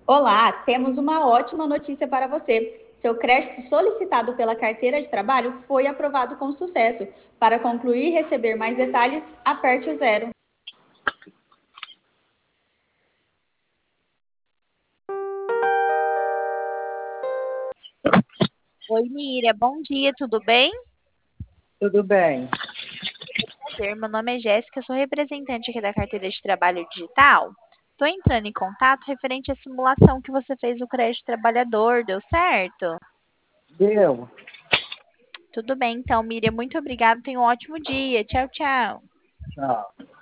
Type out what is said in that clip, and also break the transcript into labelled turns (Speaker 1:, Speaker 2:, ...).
Speaker 1: Olá, temos uma ótima notícia para você. Seu crédito solicitado pela carteira de trabalho foi aprovado com sucesso. Para concluir e receber mais detalhes, aperte o zero.
Speaker 2: Oi, Miriam, bom dia, tudo bem?
Speaker 3: Tudo bem.
Speaker 2: Prazer, meu nome é Jéssica, sou representante aqui da carteira de trabalho digital. Estou entrando em contato referente à simulação que você fez do crédito trabalhador, deu certo?
Speaker 3: Deu.
Speaker 2: Tudo bem, então, Miriam, muito obrigada, tenha um ótimo dia. Tchau, tchau.
Speaker 3: Tchau.